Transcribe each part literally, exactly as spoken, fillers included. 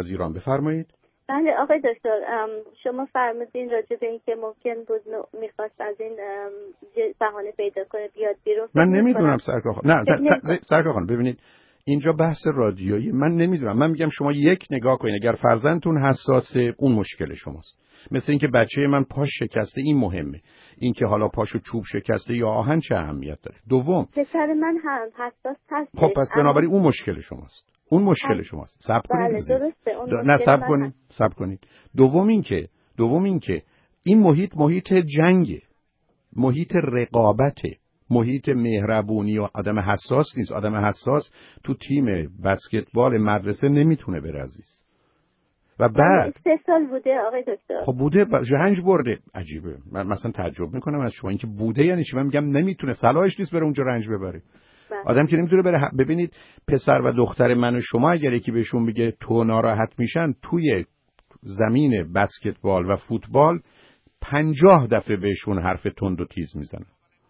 از ایران. بفرمایید. بله آقای دکتر، شما فرمودین راجع به این که ممکن بود میخواست از این بهانه پیدا کنه بیاد بیرون. من نمیدونم سرکار خانم. نه سرکار خانم ببینید اینجا بحث رادیویی، من نمیدونم. من میگم شما یک نگاه کنید، اگر فرزندتون حساسه اون مشکل شماست. مثل اینکه بچه من پاش شکسته، این مهمه. اینکه حالا پاشو چوب شکسته یا آهن چه اهمیت داره؟ دوم پسر من هم حساس هست. خب پس بنابراین اون مشکل شماست. اون مشکل شماست. صبر کنید. بله درسته. اون نه صبر کنید. صبر کنید. دوم اینکه دوم اینکه این محیط محیط جنگه. محیط رقابته. محیط مهربونی و آدم حساس نیست. آدم حساس تو تیم بسکتبال مدرسه نمیتونه بره عزیز. و بعد سه سال بوده آقای دکتر. خب بوده رنج برده. عجیبه. من مثلا تعجب میکنم از شما اینکه بوده یعنی چی؟ من میگم نمیتونه، صلاحش نیست بره اونجا رنج ببره. آدم که نمیتونه بره. ببینید پسر و دختر من و شما اگر یکی بهشون بگه تو ناراحت میشن توی زمین بسکتبال و فوتبال پنجاه دفعه بهشون حرف تند و تیز میزنن.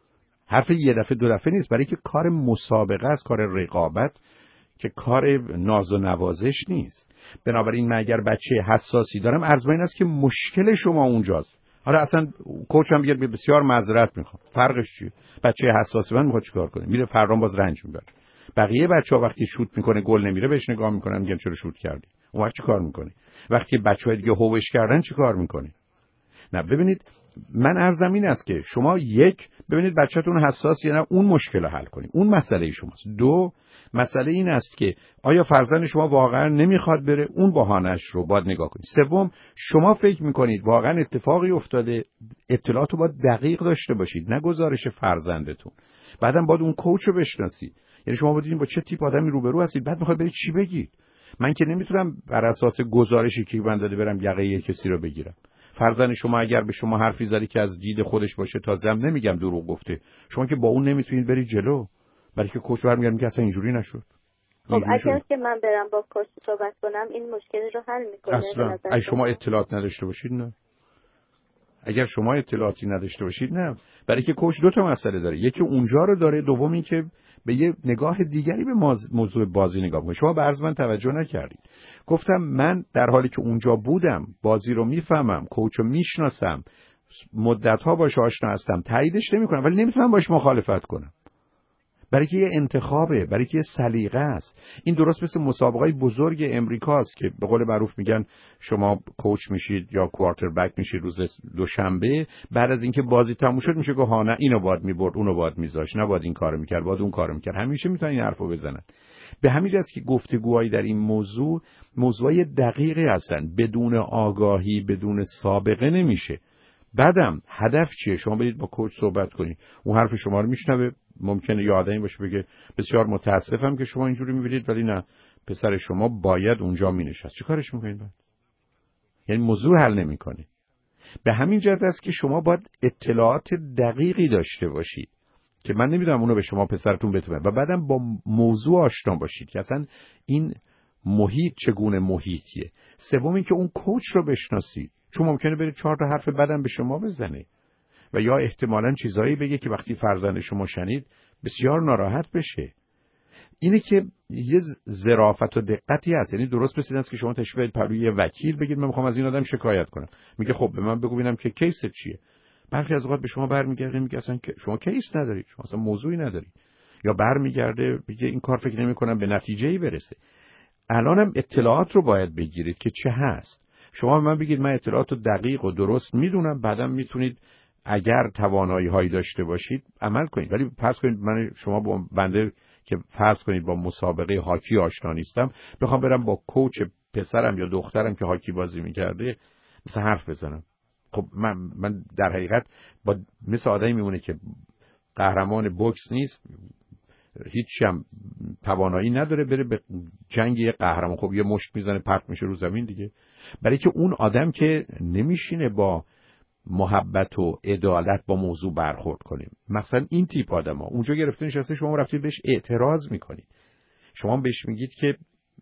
حرف یه دفعه دو دفعه نیست، برای که کار مسابقه است، کار رقابت، که کار ناز و نوازش نیست. بنابراین من اگر بچه حساسی دارم عرض این است که مشکل شما اونجاست. حالا اصلا کوچم بیاد بسیار معذرت میخوام، فرقش چیه؟ بچه حساسی من میخواد چیکار کنه؟ میره فردا باز رنج میبره. بقیه بچه‌ها وقتی شوت میکنه گل نمیره بهش نگاه میکنن میگن چرا شوت کردی؟ اون وقت چیکار میکنه؟ وقتی بچه‌ها دیگه هوش کردن چیکار میکنه؟ نه ببینید من عرضم این است که شما یک ببینید بچه‌تون حساس یا نه، اون مشکل رو حل کنید، اون مسئله شماست. دو مسئله این است که آیا فرزند شما واقعا نمیخواد بره، اون بهانه‌اش رو باید نگاه کنید. سوم شما فکر میکنید واقعا اتفاقی افتاده، اطلاعات رو باید دقیق داشته باشید، نه گزارش فرزندتون. بعدم باید اون کوچ رو بشناسید. یعنی شما باید با چه تیپ آدمی روبرو هستید، بعد میخواید برید چی بگید. من که نمیتونم بر اساس گزارشی که من داده برم یقه کسی رو بگیرم. فرزند شما اگر به شما حرفی زدی که از دید خودش باشه، تازه هم نمیگم دروغ گفته، شما که با اون نمیتونید برید جلو، برای که کوچ برمیگرد میگه اصلا اینجوری نشد. خب اگر که من برم با کوچ صحبت کنم این مشکل رو حل میکنه؟ اصلا اگه شما اطلاعات نداشته باشید نه. اگر شما اطلاعاتی نداشته باشید نه، برای که کوچ دو تا مسئله داره، یکی اونجا رو داره، دومی که به یه نگاه دیگری به موضوع بازی نگاه کنه. شما به عرض من توجه نکردید. گفتم من در حالی که اونجا بودم بازی رو میفهمم، کوچ رو میشناسم، مدت‌ها باهاش آشنا هستم، تاییدش نمی‌کنم ولی نمیتونم باهاش مخالفت کنم. برای که یه انتخابه، برای که یه سلیقه است. این درست مثل مسابقه‌های بزرگ امریکاست که به قول معروف میگن شما کوچ میشید یا کوارتر بک میشید روز دوشنبه، بعد از اینکه بازی تموم شد میشه که ها نه اینو باید میبرد اونو باید میذاشت، نه باید این کارو میکرد، باید اون کارو میکرد. همیشه میتونن این حرفو بزنن. به همین جاست که گفتگوهایی در این موضوع موضوعی دقیقی هستن، بدون آگاهی بدون سابقه نمیشه. بعدم هدف چیه؟ شما برید با کوچ صحبت کنید، اون حرف شما رو میشنوه، ممکنه یه آدمی باشه بگه بسیار متاسفم که شما اینجوری میبینید ولی نه پسر شما باید اونجا مینشست. چه کارش میکنید بعد؟ یعنی موضوع حل نمیکنه. به همین جهت است که شما باید اطلاعات دقیقی داشته باشید که من نمیدونم اونو به شما پسرتون بتونه، و بعدم با موضوع آشنا باشید که اصلا این محیط چگونه محیطیه. سومی که اون کوچ رو بشناسید، چون ممکنه بره چهار تا حرف بدم به شما بزنه و یا احتمالاً چیزایی بگه که وقتی فرزند شما شنید بسیار ناراحت بشه. اینه که یه ظرافت و دقتی هست. یعنی درست مثل است که شما تشریف پروی یه وکیل بگید من میخوام از این آدم شکایت کنم، میگه خب به من بگو ببینم که کیست چیه. برخی از اوقات به شما برمیگرده میگه اصلا شما کیس ندارید، شما اصلا موضوعی ندارید، یا برمیگرده میگه این کار فکر نمی‌کنم به نتیجه‌ای برسه. الانم اطلاعات رو باید بگیرید که چه هست. شما به من بگید من اطلاعات رو دقیق و درست میدونم، بعدم میتونید اگر توانایی هایی داشته باشید عمل کنید. ولی فرض کنید من شما با بنده که فرض کنید با مسابقه هاکی آشنا نیستم، بخوام برم با کوچ پسرم یا دخترم که هاکی بازی میکرده مثلا حرف بزنم، خب من من در حقیقت با مثل آدمی میمونه که قهرمان بوکس نیست، هیچ هم توانایی نداره بره به جنگ یه قهرمان، خب یه مشت میزنه پرت میشه رو زمین دیگه. برای که اون آدم که نمیشینه با محبت و عدالت با موضوع برخورد کنیم. مثلا این تیپ آدما اونجا گرفته نشسته، شما رفتید بهش اعتراض میکنید، شما بهش میگید که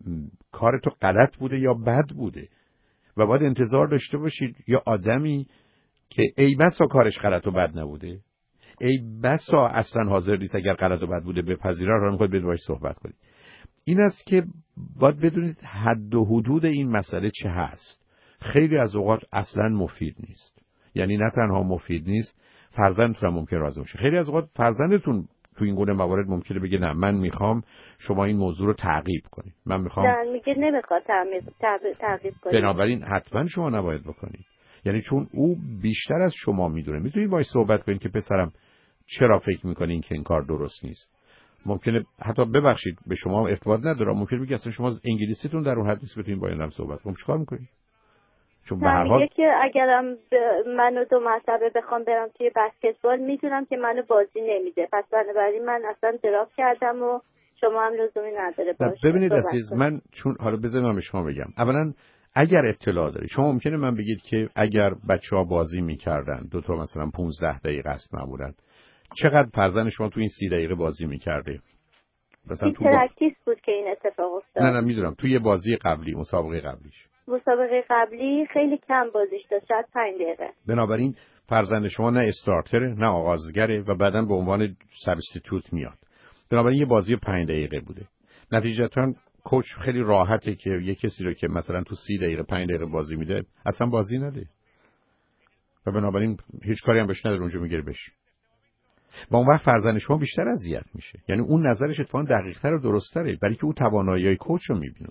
کار تو غلط بوده یا بد بوده و باید انتظار داشته باشید یا آدمی که ای بسا کارش غلط و بد نبوده، ای بسا اصلا حاضر نیست اگر غلط و بد بوده بپذیره، رو میخواید باهاش صحبت کنید. این است که باید بدونید حد و حدود این مسئله چه هست. خیلی از اوقات اصلا مفید نیست. یعنی نه تنها مفید نیست، فرزندتون هم ممکن راضی باشه. خیلی از اوقات فرزندتون تو این گونه موارد ممکنه بگه نه، من میخوام شما این موضوع رو تعقیب کنید. من میخوام نه، میگه نمیخواد تعقیب کنید. بنابراین حتما شما نباید بکنید. یعنی چون او بیشتر از شما میدونه. میتونید باهاش صحبت کنید که پسرم چرا فکر میکنین که این کار درست نیست. ممکنه حتی ببخشید به شما ارتباط نداره، ممکنه بگه اصلا شما انگلیسیتون در اون حد نیست بتونید با اینم صحبت کنید. چیکار میکنید؟ چون به هر حال میگه که اگرم منو دو مرتبه بخوام برم توی بسکتبال میدونم که منو بازی نمیده، پس بنابراین من اصلا دراپ کردم و شما هم لزومی نداره باشه. ببینید عزیز، من چون حالا بذارید من به شما بگم. اولا اگر اطلاع داری، شما ممکنه من بگید که اگر بچه‌ها بازی میکردن دو تا مثلا پانزده دقیقه است معمولا، چقدر فرزند شما تو این سی دقیقه بازی میکرده؟ مثلا تو پرکتیس بود که این اتفاق افتاد. نه نه میدونم، توی بازی قبلی، مسابقه قبلیش. مسابقه قبلی خیلی کم بازیش داشت، شاید پنج دقیقه. بنابراین فرزند شما نه استارتره نه آغازگره و بعداً به عنوان سابستیتوت میاد. بنابراین یه بازی پنج دقیقه بوده. نتیجتاً کوچ خیلی راحته که یه کسی رو که مثلا تو سی دقیقه پنج دقیقه بازی میده اصلا بازی نده. و بنابراین هیچ کاری هم بهش نداره، اونجا میگیره بشه. و اون وقت فرزند شما بیشتر اذیت میشه. یعنی اون نظرش اتفاقاً دقیق‌تر و درست‌تره، برای که اون توانایی‌های کوچ رو میبینه.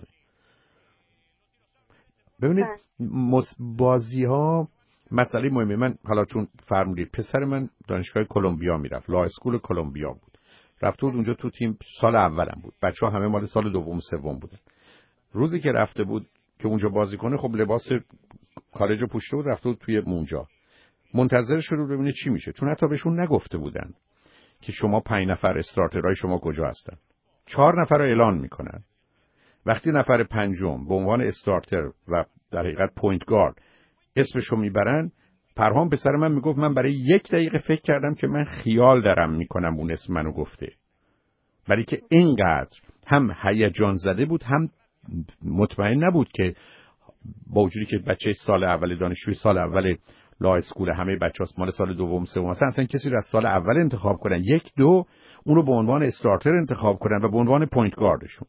ببینید بازی‌ها مسئله مهمه. من حالا چون فرمودید پسر من دانشگاه کلمبیا میرفت، لا اسکول کلمبیا بود. رفته بود اونجا تو تیم، سال اولم بود. بچه‌ها همه مال سال دوم سوم بودن. روزی که رفته بود که اونجا بازی کنه، خب لباس کالجو پوشیده بود، رفته بود توی اونجا. منتظر شده ببینه چی میشه، چون حتی بهشون نگفته بودن که شما پنج نفر استارترهای شما کجا هستن. چهار نفر رو اعلان میکنن. وقتی نفر پنجم به عنوان استارتر و در حقیقت پوینت گارد اسمشو میبرن، پرهام پسر من میگفت من برای یک دقیقه فکر کردم که من خیال دارم میکنم اون اسم منو گفته. برای که اینقدر هم هیجان زده بود، هم مطمئن نبود که با وجودی که بچه سال اول دانشجوی سال اول لا اسکول همه بچه‌ها مال سال دوم سوم مثلا اصلا کسی رو از سال اول انتخاب کنن، یک دو اون رو به عنوان استارتر انتخاب کنن و به عنوان پوینت گاردشون.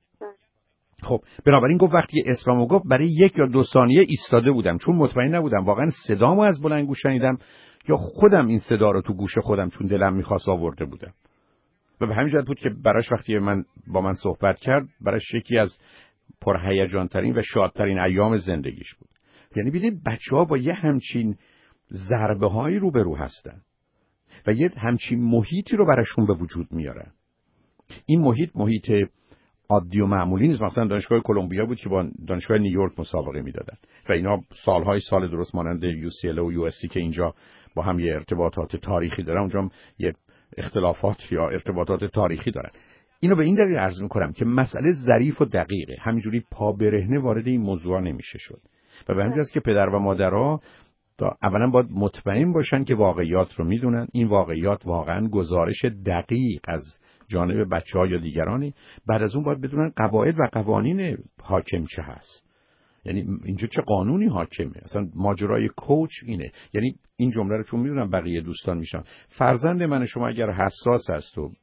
خب بنابراین گفت وقتی اسممو گفت برای یک یا دو ثانیه ایستاده بودم، چون مطمئن نبودم واقعا صدامو از بلند گوش شنیدم یا خودم این صدا رو تو گوش خودم چون دلم می‌خواست آورده بودم. و به همین جهت بود که براش وقتی من با من صحبت کرد، براش یکی از پرهیجان‌ترین و شادترین ایام زندگیش بود. یعنی ببینید بچه‌ها با یه همچین ضربه‌هایی روبرو هستن و یه همچین محیطی رو براشون به وجود میارن. این محیط محیط عادی و معمولی نیست. مثلا دانشگاه کلمبیا بود که با دانشگاه نیویورک مسابقه میدادن و اینا سالهای سال درست مانند یو سی ال و یو اس سی که اینجا با هم یه ارتباطات تاریخی دارن، اونجا هم یه اختلافات یا ارتباطات تاریخی دارن. اینو به این دلیل عرض میکنم که مسئله ظریف و دقیقه، همینجوری پا برهنه وارد این موضوع نمیشه شد. و به همین جهت که پدر و مادرها اولا باید مطمئن باشن که واقعیات رو میدونن. این واقعیات واقعا گزارش دقیق از جانب بچه‌ها یا دیگرانی. بعد از اون باید بدونن قواعد و قوانین حاکم چه هست. یعنی اینجا چه قانونی حاکمه. اصلا ماجرای کوچ اینه. یعنی این جمله رو چون میدونم بقیه دوستان میشن، فرزند من شما اگر حساس است و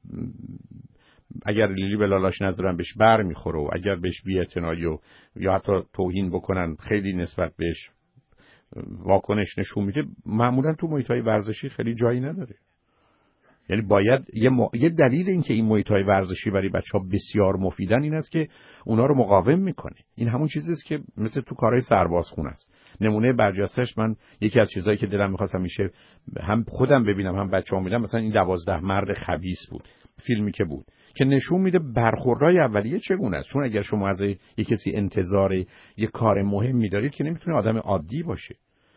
اگر لیلی به لالاش نذارن بهش بر میخوره و اگر بهش بی‌اعتنایی و یا حتی توهین بکنن خیلی نسبت بهش واکنش نشون میده، معمولا تو محیط‌های ورزشی خیلی جایی نداره. یعنی باید یه, م... یه دلیل این که این محیط‌های ورزشی برای بچه‌ها بسیار مفیدن این است که اونا رو مقاوم میکنه. این همون چیزی است که مثل تو کارهای سربازخونه است. نمونه برجسته‌اش من یکی از چیزایی که دلم می‌خواست همیشه هم خودم ببینم هم بچه‌ام ببینم، مثلا این دوازده مرد خبیث بود، فیلمی که بود که نشون میده برخوردهای اولیه چگونه است. چون اگر شما از یه کسی انتظار یه کار مهمی دارید که نمیتونه آدم عادی باشه.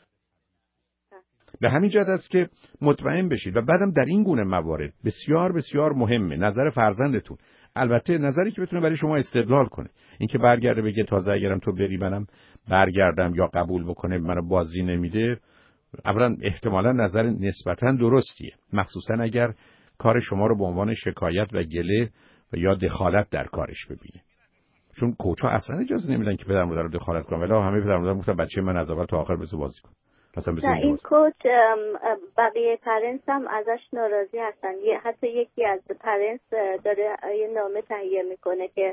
به همین جهت است که مطمئن بشید. و بعدم در این گونه موارد بسیار بسیار مهمه نظر فرزندتون، البته نظری که بتونه برای شما استدلال کنه. اینکه برگرده بگه تازه اگرم تو بری منم برگردم، یا قبول بکنه منو بازی نمیده، اولا احتمالا نظر نسبتا درستیه، مخصوصا اگر کار شما رو به عنوان شکایت و گله و یا دخالت در کارش ببینه. چون کوچا اصلا اجازه نمیدن که پدر مادر رو دخالت کنن، ولی همه پدر مادر گفتن بچه من از اول تا آخر بذار بازی کن. نه این کوچ بقیه پرنس هم ازش ناراضی هستن. حتی یکی از پرنس داره یه نامه تهیه میکنه که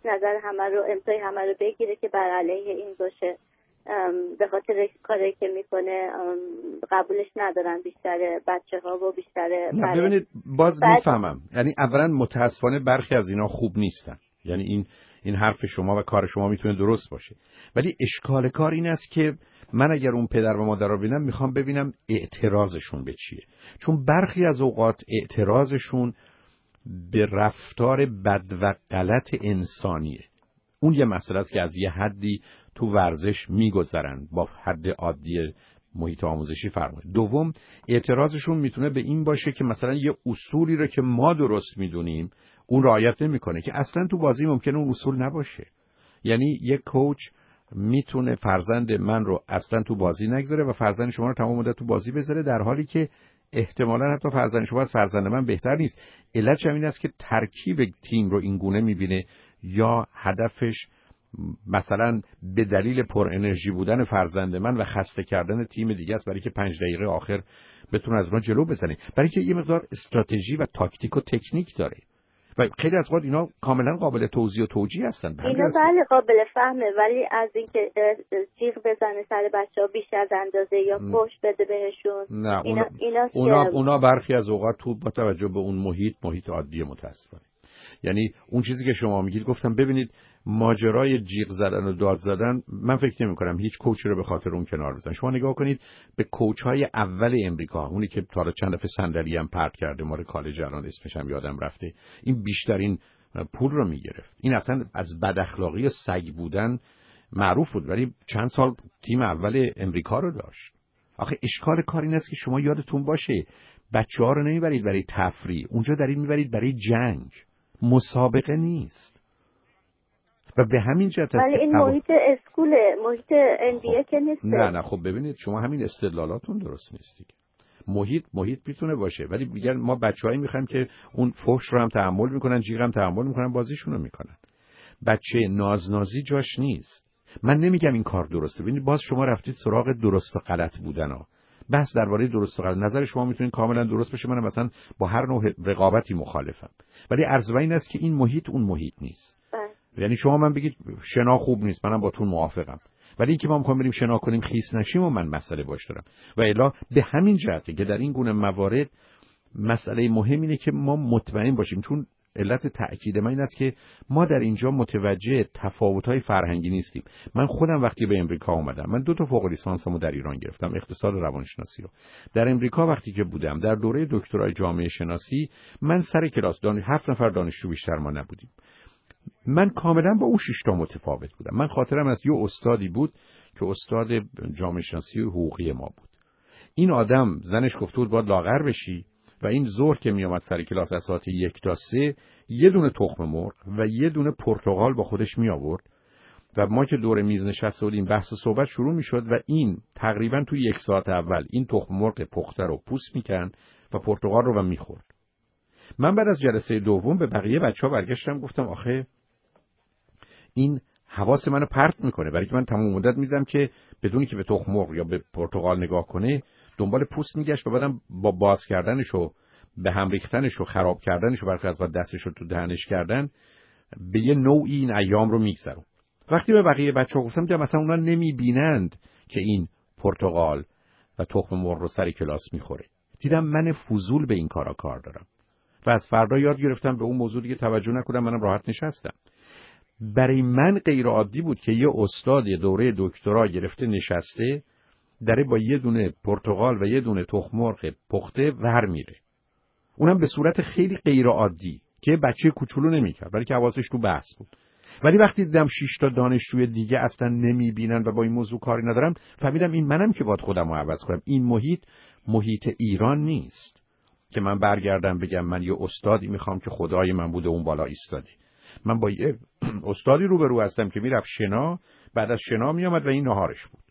نظر همه رو امضای همه رو بگیره که بر علیه این باشه. به خاطر کاری که میکنه قبولش ندارن بیشتر بچه ها و بیشتر. نه ببینید باز بعد... میفهمم، یعنی اولا متاسفانه برخی از اینا خوب نیستن، یعنی این این حرف شما و کار شما میتونه درست باشه، ولی اشکال کار این است که من اگر اون پدر و مادر رو ببینم میخوام ببینم اعتراضشون به چیه، چون برخی از اوقات اعتراضشون به رفتار بد و غلط انسانیه. اون یه مسئله است که از یه حدی تو ورزش میگذرن، با حد عادی محیط آموزشی فرق میکنه. دوم اعتراضشون میتونه به این باشه که مثلا یه اصولی رو که ما درست میدونیم اون رعایت نمیکنه، که اصلا تو بازی ممکنه اون اصول نباشه. یعنی یه کوچ میتونه فرزند من رو اصلا تو بازی نگذاره و فرزند شما رو تمام مدت تو بازی بذاره، در حالی که احتمالاً حتی فرزند شما از فرزند من بهتر نیست. علتش همین است که ترکیب تیم رو این گونه میبینه، یا هدفش مثلا به دلیل پر انرژی بودن فرزند من و خسته کردن تیم دیگه است، برای که پنج دقیقه آخر بتونه از اونها جلو بزنه، برای که یه مقدار استراتژی و تاکتیک و تکنیک داره و خیلی از وقت اینا کاملا قابل توضیح و توجیه هستن. اینا بله قابل فهمه، ولی از اینکه جیغ بزنه سر بچه‌ها بیش از اندازه یا فحش بده بهشون، نه اینا اونا, اونا, اونا برخی از اوقات تو با توجه به اون محیط محیط عادی متاسفانه. یعنی اون چیزی که شما میگید، گفتم ببینید ماجرای جیغ زدن و داد زدن، من فکر نمی کنم هیچ کوچی رو به خاطر اون کنار بزنن. شما نگاه کنید به کوچ‌های اول امریکا، اونی که تا چند دفعه صندلی هم پرت کرده، مال کالج الان اسمش هم یادم رفته، این بیشترین پول رو میگرفت. این اصلا از بد اخلاقی و سگ بودن معروف بود، ولی چند سال تیم اول امریکا رو داشت. آخه اشکال کار این است که شما یادتون باشه بچه‌ها رو نمیبرید برای تفریح، اونجا دارید میبرید برای جنگ، مسابقه نیست. و به همین جهت است. ولی این محیط اسکوله، محیط ان بی ای که نیست. نه نه خب ببینید شما همین استدلالاتون درست نیست دیگه. محیط محیط میتونه باشه، ولی میگن ما بچه‌هایی میخوایم که اون فحش رو هم تحمل میکنن، جیغ هم تحمل میکنن، بازیشون رو میکنن. بچه نازنازی جاش نیست. من نمیگم این کار درسته. ببینید باز شما رفتید سراغ درست و غلط بودن‌ها. بحث درباره درست و غلط، نظر شما میتونه کاملا درست باشه، من مثلا با هر نوع رقابتی مخالفم، ولی عرض بر این است که این محیط اون محیط نیست. یعنی شما من بگید شنا خوب نیست، منم با تون موافقم، ولی اینکه ما می‌خوایم بریم شنا کنیم خیس نشیم و من مسئله باش دارم. و الا به همین جهته که در این گونه موارد مسئله مهم اینه که ما مطمئن باشیم، چون علت تأکید من این است که ما در اینجا متوجه تفاوت‌های فرهنگی نیستیم. من خودم وقتی به امریکا اومدم، من دو تا فوق لیسانسمو در ایران گرفتم، اقتصاد و روانشناسی رو. در امریکا وقتی که بودم در دوره دکترای جامعه شناسی، من سر کلاس دانش هفت نفر دانشجو بیشتر ما نبودیم. من کاملا با اون شش تا متفاوت بودم. من خاطرم از یه استادی بود که استاد جامعه شناسی حقوقی ما بود. این آدم زنش گفته بود باید لاغر بشی و این ظهر که می اومد سر کلاس از ساعت یک تا سه یه دونه تخم مرغ و یه دونه پرتقال با خودش می آورد و ما که دور میز نشسته بودیم بحث و صحبت شروع می شد و این تقریبا توی یک ساعت اول این تخم مرغ پخته رو پوست میکند و پرتقال رو و میخورد. من بعد از جلسه دوم به بقیه بچه‌ها برگشتم گفتم آخه این حواس منو پرت میکنه، برای که من تمام مدت میدم که بدونی که به تخم مرغ یا به پرتقال نگاه کنه دنبال پوست میگشت و بعدم با باز کردنش و به هم ریختنش و خراب کردنش و برخی از وقت دستش رو تو دهنش کردن به یه نوعی این ایام رو میگذرون. وقتی به بقیه بچه‌ها گفتم دیدم مثلا اونا نمیبینند که این پرتقال و تخم مرغ رو سر کلاس میخوره. دیدم من فضول به این کارا کار دارم و از فردا یاد گرفتم به اون موضوع دیگه توجه نکنم، منم راحت نشستم. برای من غیر عادی بود که یه استاد یه دوره دکترا گرفته نشسته داره با یه دونه پرتقال و یه دونه تخم مرغ پخته ور میره، اونم به صورت خیلی غیر عادی که بچه کوچولو نمیکرد، برای که حواسش تو بحث بود. ولی وقتی دیدم شش تا دانشجوی دیگه اصلا نمیبینن و با این موضوع کاری ندارم، فهمیدم این منم که باید خودم رو عوض کنم. این محیط محیط ایران نیست که من برگردم بگم من یه استادی میخوام که خدای من بوده اون بالا ایستادی. من با یه استادی روبرو هستم که میرفت شنا، بعد از شنا میامد و این نهارش بود.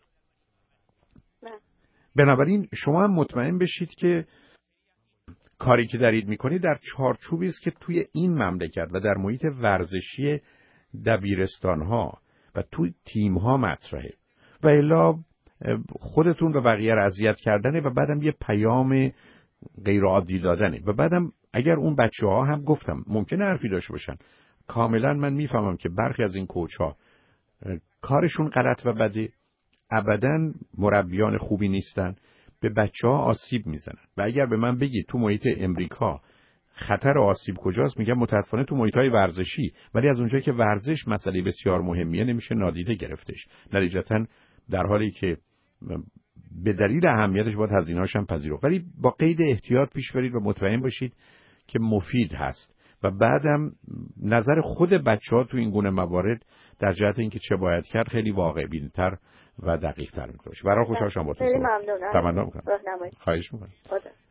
بنابراین شما هم مطمئن بشید که کاری که دارید میکنید در چارچوبی است که توی این مملکت و در محیط ورزشی دبیرستان‌ها و توی تیم‌ها مطرحه و الا خودتون و بقیه را اذیت کردنه و بعدم یه پیام غیر عادی دادنه و بعدم اگر اون بچه‌ها هم گفتم ممکنه حرفی داشته باشن، کاملا من میفهمم که برخی از این کوچ‌ها کارشون غلط و بده، ابداً مربیان خوبی نیستن، به بچه‌ها آسیب میزنن. و اگر به من بگید تو محیط امریکا خطر آسیب کجاست، میگم متاسفانه تو محیط‌های ورزشی، ولی از اونجایی که ورزش مسئله بسیار مهمیه نمیشه نادیده گرفتش. نتیجتاً در حالی که به دلیل اهمیتش باید هزینه‌اش هم پذیرفت، ولی با قید احتیاط پیش برید و مطمئن باشید که مفید هست. و بعدم نظر خود بچه‌ها تو این گونه موارد در جهت اینکه چه باید کرد خیلی واقع بین‌تر و دقیق‌تر می‌شه. برای خوشحال شدم با تو. خیلی ممنونم. تمنا می‌کنم. راهنمایی. خواهش می‌کنم. خدا